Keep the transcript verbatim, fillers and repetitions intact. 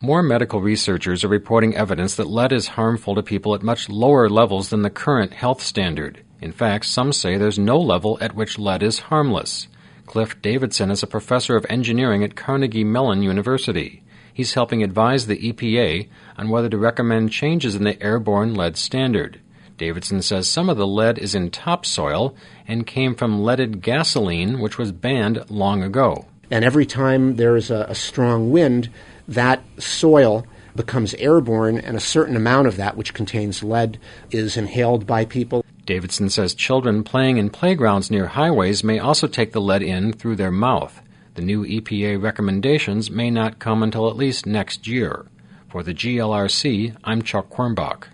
More medical researchers are reporting evidence that lead is harmful to people at much lower levels than the current health standard. In fact, some say there's no level at which lead is harmless. Cliff Davidson is a professor of engineering at Carnegie Mellon University. He's helping advise the E P A on whether to recommend changes in the airborne lead standard. Davidson says some of the lead is in topsoil and came from leaded gasoline, which was banned long ago. And every time there's a, a strong wind, that soil becomes airborne, and a certain amount of that, which contains lead, is inhaled by people. Davidson says children playing in playgrounds near highways may also take the lead in through their mouth. The new E P A recommendations may not come until at least next year. For the G L R C, I'm Chuck Quirmbach.